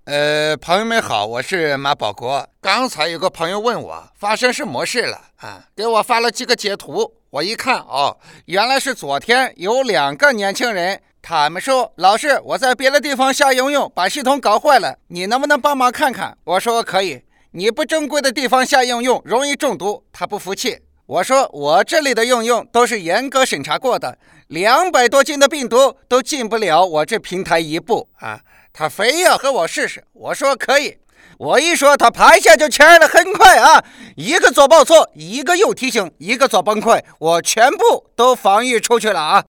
朋友们好，我是马保国。刚才有个朋友问我发生什么事了给我发了几个截图，我一看原来是昨天有2个年轻人，他们说老师，我在别的地方下应用把系统搞坏了，你能不能帮忙看看？我说可以，你不正规的地方下应用容易中毒。他不服气，我说我这里的应用都是严格审查过的，200多斤的病毒都进不了我这平台一步他非要和我试试，我说可以。我一说，他拍下就签了，很快一个做报错，一个又提醒，一个做崩溃，我全部都防御出去了